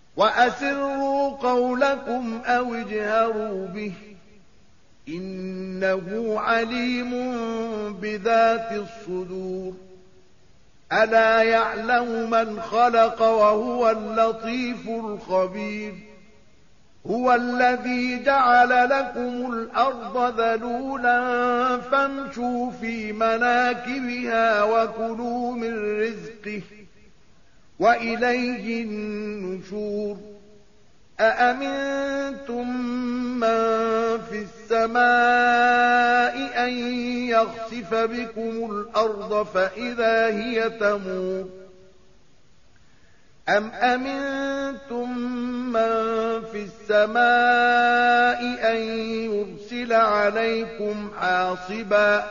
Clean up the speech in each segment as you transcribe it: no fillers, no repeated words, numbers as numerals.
وأسروا قولكم أو اجهروا به إنه عليم بذات الصدور ألا يعلم من خلق وهو اللطيف الخبير هو الذي جعل لكم الأرض ذلولا فامشوا في مناكبها وكلوا من رزقه وإليه النشور أأمنتم من في السماء أن يخسف بكم الأرض فإذا هي تمور أم أمنتم من في السماء أن يرسل عليكم حاصبا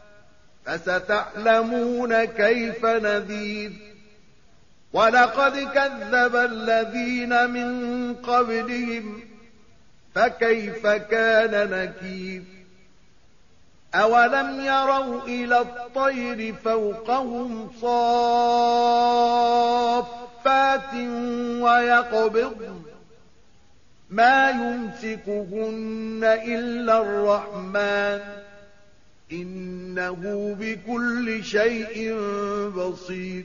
فستعلمون كيف نذير ولقد كذب الذين من قبلهم فكيف كان نكير أولم يروا إلى الطير فوقهم صافات ويقبضن ما يمسكهن إلا الرحمن إنه بكل شيء بصير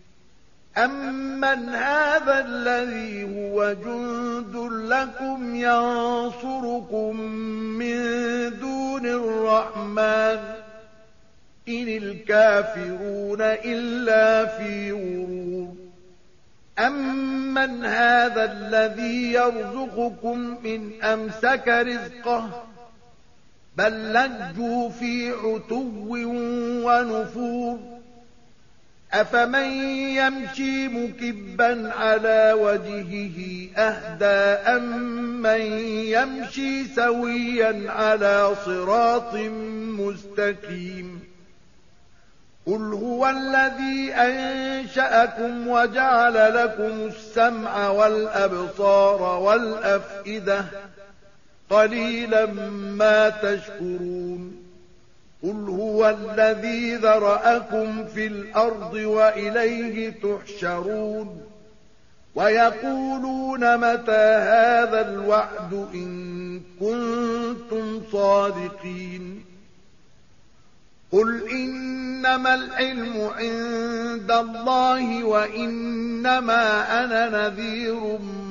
أمن هذا الذي هو جند لكم ينصركم من دون الرحمن إن الكافرون إلا في غرور أمن هذا الذي يرزقكم إن أمسك رزقه بل لجوا في عتو ونفور أفمن يمشي مكبا على وجهه أهدى أمن يمشي سويا على صراط مستقيم قل هو الذي أنشأكم وجعل لكم السمع والأبصار والأفئدة قليلا ما تشكرون قل هو الذي ذرأكم في الأرض وإليه تحشرون ويقولون متى هذا الوعد إن كنتم صادقين قل إنما العلم عند الله وإنما أنا نذير